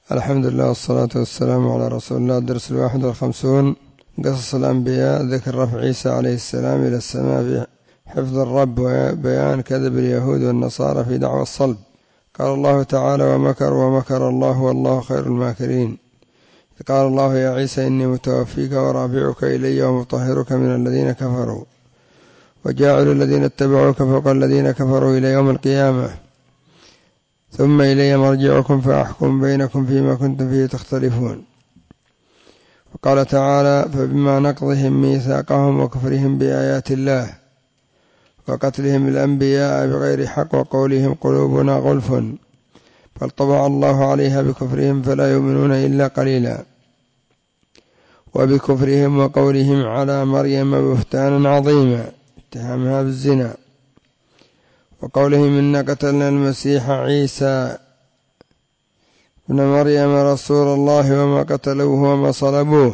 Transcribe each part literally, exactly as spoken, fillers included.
الحمد لله والصلاة والسلام على رسول الله. الدرس الواحد والخمسون، قصص الأنبياء. ذكر رفع عيسى عليه السلام إلى السماء بحفظ الرب، وبيان كذب اليهود والنصارى في دعوى الصلب. قال الله تعالى: ومكر ومكر الله والله خير الماكرين. قال الله: يا عيسى إني متوفيك ورافعك إلي ومطهرك من الذين كفروا وجاعل الذين اتبعوك فوق الذين كفروا إلى يوم القيامة، ثم إلي مرجعكم فأحكم بينكم فيما كنتم فيه تختلفون. وقال تعالى: فبما نقضهم ميثاقهم وكفرهم بآيات الله وقتلهم الأنبياء بغير حق وقولهم قلوبنا غلف بل طبع الله عليها بكفرهم فلا يؤمنون إلا قليلا، وبكفرهم وقولهم على مريم بهتانا عظيما اتهامها بالزنا، وقولهم إنا قتلنا المسيح عيسى ابن مريم رسول الله وما قتلوه وما صلبوه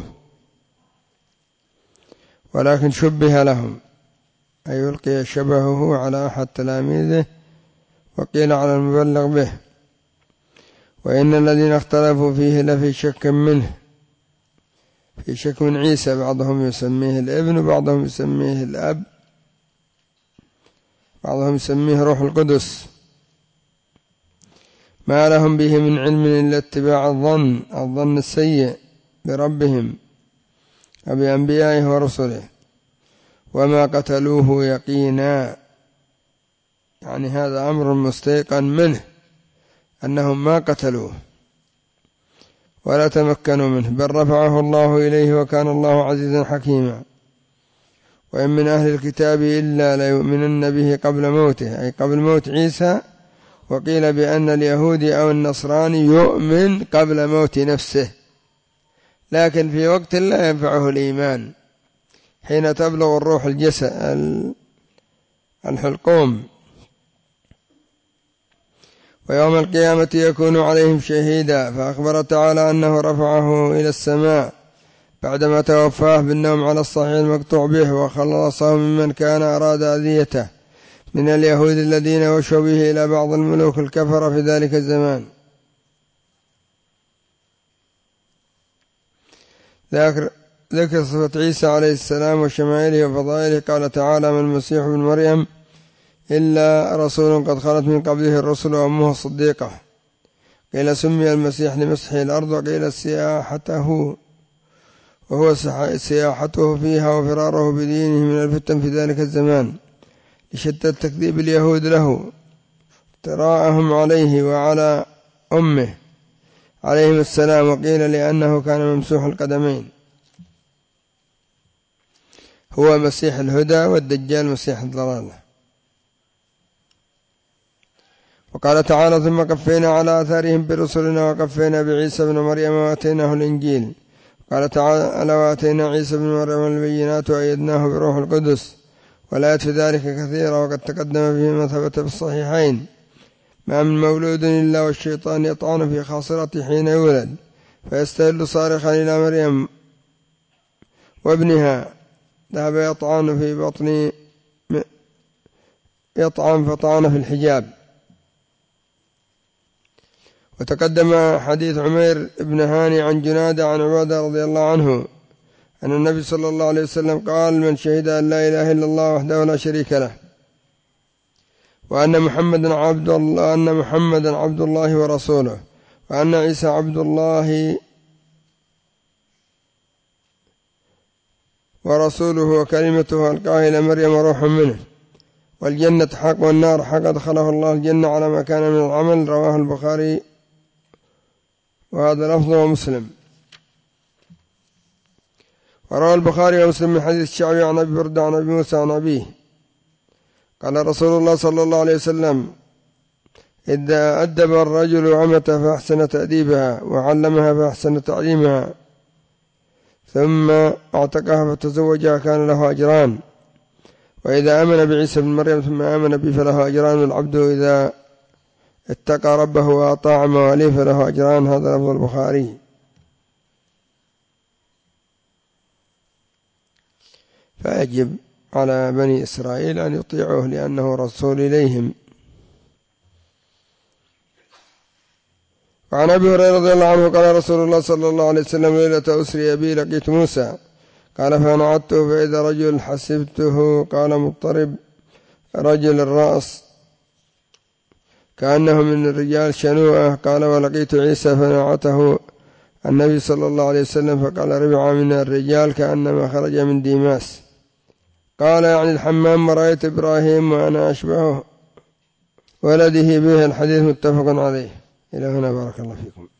ولكن شبه لهم، أي يلقي شبهه على أحد تلاميذه وقيل على المبلغ به. وإن الذين اختلفوا فيه لفي شك منه، في شك من عيسى، بعضهم يسميه الابن وبعضهم يسميه الأب، بعضهم يسميه روح القدس. ما لهم به من علم إلا اتباع الظن الظن السيء بربهم وبأنبيائه ورسله، وما قتلوه يقينا، يعني هذا أمر مستيقن منه أنهم ما قتلوه ولا تمكنوا منه، بل رفعه الله إليه وكان الله عزيزا حكيما. وإن من أهل الكتاب إلا ليؤمنن به قبل موته، أي قبل موت عيسى. وقيل بأن اليهودي أو النصراني يؤمن قبل موت نفسه، لكن في وقت لا ينفعه الإيمان حين تبلغ الروح الجسد الحلقوم. ويوم القيامة يكون عليهم شهيدا، فأخبر تعالى أنه رفعه إلى السماء بعدما توفاه بالنوم على الصحيح المقطوع به، وخلصه ممن كان أراد أذيته من اليهود الذين وشوا به إلى بعض الملوك الكفر في ذلك الزمان. ذكر صفة عيسى عليه السلام وشمائله وفضائله. قال تعالى: ما المسيح ابن مريم إلا رسول قد خلت من قبله الرسل وأمه الصديقة. قيل سمي المسيح لمسحه الأرض، وقيل سياحته، وهو سياحته فيها وفراره بدينه من الفتن في ذلك الزمان لشدة تكذيب اليهود له افتراءهم عليه وعلى أمه عليهم السلام. وقيل لأنه كان ممسوح القدمين. هو مسيح الهدى والدجال مسيح الضلال. وقال تعالى: ثم قفينا على آثارهم برسلنا وقفينا بعيسى بن مريم وآتيناه الإنجيل. قال تعالى: وآتينا عيسى بن مريم البينات وأيدناه بروح القدس. والآيات في ذلك كثيرة، وقد تقدم فيما ثبت في الصحيحين: ما من مولود إلا والشيطان يطعن في خاصرته حين يولد فيستهل صارخا إلى مريم وابنها، ذهب يطعن في بطن يطعن فطعن في الحجاب. وتقدم حديث عمير بن هاني عن جنادة عن عبادة رضي الله عنه أن النبي صلى الله عليه وسلم قال: من شهد أن لا إله إلا الله وحده لا شريك له، وأن محمدا عبد الله أن محمدا عبد الله ورسوله، وأن عيسى عبد الله ورسوله وكلمته ألقاها إلى مريم روح منه، والجنة حق والنار حق، أدخله الله الجنة على ما كان من العمل. رواه البخاري، وهذا لفظ ومسلم. وروى البخاري ومسلم من حديث الشعبي عن أبي بردة عن أبي موسى عن أبيه قال: رسول الله صلى الله عليه وسلم: إذا أدب الرجل عمته فأحسن تأديبها وعلمها فأحسن تعليمها ثم اعتقها فتزوجها كان له أجران. وإذا آمن بعيسى بن مريم ثم آمن به فله أجران. والعبد إذا اتقى ربه وأطاع مواليه فله أجران. هذا لفظ البخاري. فيجب على بني إسرائيل أن يطيعوه لأنه رسول إليهم. وعن أبي هريرة رضي الله عنه قال رسول الله صلى الله عليه وسلم ليلة أسري بي لقيت موسى قال فنعدته فإذا رجل حسبته قال مضطرب رجل الرأس كأنه من الرجال شنوءة قال ولقيت عيسى فنعته النبي صلى الله عليه وسلم فقال ربع من الرجال كأنما خرج من ديماس قال يعني الحمام ورأيت إبراهيم وأنا أشبه ولده به. الحديث متفق عليه. إلى هنا بارك الله فيكم.